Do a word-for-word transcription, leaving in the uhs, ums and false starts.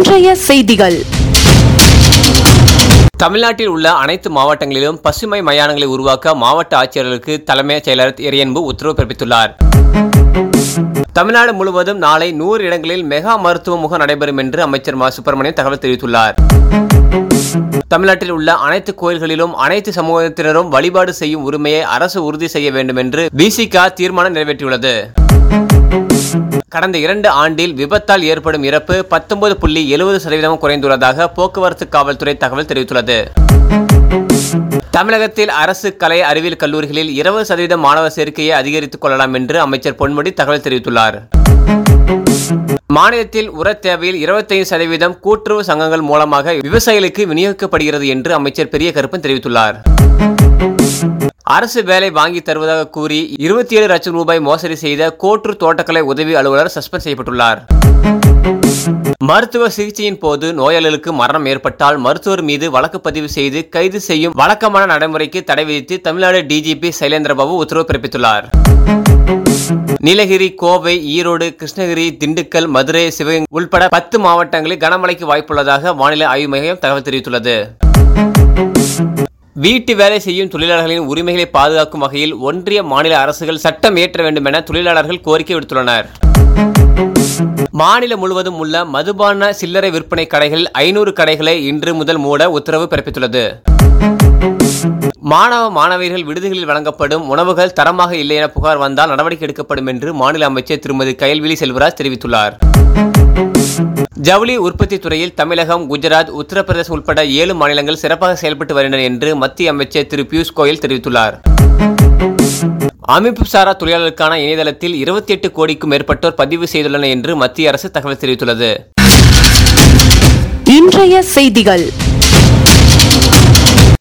இன்றைய செய்திகள். தமிழ்நாட்டில் உள்ள அனைத்து மாவட்டங்களிலும் பசுமை மயானங்களை உருவாக்க மாவட்ட ஆட்சியர்களுக்கு தலைமைச் செயலர் இறையன்பு உத்தரவு பிறப்பித்துள்ளார். தமிழ்நாடு முழுவதும் நாளை நூறு இடங்களில் மெகா மருத்துவ முகாம் நடைபெறும் என்று அமைச்சர் மா சுப்பிரமணியன் தகவல் தெரிவித்துள்ளார். தமிழ்நாட்டில் உள்ள அனைத்து கோயில்களிலும் அனைத்து சமூகத்தினரும் வழிபாடு செய்யும் உரிமையை அரசு உறுதி செய்ய வேண்டும் என்று பிசிக தீர்மானம் நிறைவேற்றியுள்ளது. கடந்த இரண்டு ஆண்டில் விபத்தால் ஏற்படும் இறப்பு பத்தொன்பது புள்ளி எழுபது சதவீதம் குறைந்துள்ளதாக போக்குவரத்து காவல்துறை தகவல் தெரிவித்துள்ளது. தமிழகத்தில் அரசு கலை அறிவியல் கல்லூரிகளில் இருபது சதவீதம் மாணவர் சேர்க்கையை அதிகரித்துக் கொள்ளலாம் என்று அமைச்சர் பொன்முடி தகவல் தெரிவித்துள்ளார். மாநிலத்தில் உர தேவையில் இருபத்தி ஐந்து சதவீதம் கூட்டுறவு சங்கங்கள் மூலமாக விவசாயிகளுக்கு விநியோகிக்கப்படுகிறது என்று அமைச்சர் பெரிய கருப்பன் தெரிவித்துள்ளார். அரசு வேலை வாங்கி தருவதாக கூறி இருபத்தி ஏழு லட்சம் ரூபாய் மோசடி செய்த கோட்டூர் தோட்டக்கலை உதவி அலுவலர் சஸ்பெண்ட் செய்யப்பட்டுள்ளார். மருத்துவ சிகிச்சையின் போது நோயாளிகளுக்கு மரணம் ஏற்பட்டால் மருத்துவர் மீது வழக்கு பதிவு செய்து கைது செய்யும் வழக்கமான நடைமுறைக்கு தடை விதித்து தமிழ்நாடு டிஜிபி சைலேந்திரபாபு உத்தரவு பிறப்பித்துள்ளார். நீலகிரி, கோவை, ஈரோடு, கிருஷ்ணகிரி, திண்டுக்கல், மதுரை, சிவகங்கை உள்பட பத்து மாவட்டங்களில் கனமழைக்கு வாய்ப்புள்ளதாக வானிலை ஆய்வு மையம் தகவல் தெரிவித்துள்ளது. வீட்டு வேலை செய்யும் தொழிலாளர்களின் உரிமைகளை பாதுகாக்கும் வகையில் ஒன்றிய மாநில அரசுகள் சட்டம் இயற்ற வேண்டும் என தொழிலாளர்கள் கோரிக்கை விடுத்துள்ளனர். மாநிலம் முழுவதும் உள்ள மதுபான சில்லறை விற்பனை கடைகளில் ஐநூறு கடைகளை இன்று முதல் மூட உத்தரவு பிறப்பித்துள்ளது. மாணவ மாணவியர்கள் விடுதிகளில் வழங்கப்படும் உணவுகள் தரமாக இல்லை என புகார் வந்தால் நடவடிக்கை எடுக்கப்படும் என்று மாநில அமைச்சர் திருமதி கயல்விழி செல்வராஜ் தெரிவித்துள்ளார். ஜவுளி உற்பத்தி துறையில் தமிழகம், குஜராத், உத்தரப்பிரதேசம் உட்பட ஏழு மாநிலங்கள் சிறப்பாக செயல்பட்டு வருகின்றன என்று மத்திய அமைச்சர் திரு பியூஷ் கோயல் தெரிவித்துள்ளார். அமைப்பு சாரா தொழிலாளர்களுக்கான இணையதளத்தில் இருபத்தி எட்டு கோடிக்கும் மேற்பட்டோர் பதிவு செய்துள்ளனர் என்று மத்திய அரசு தகவல் தெரிவித்துள்ளது. இன்றைய செய்திகள்.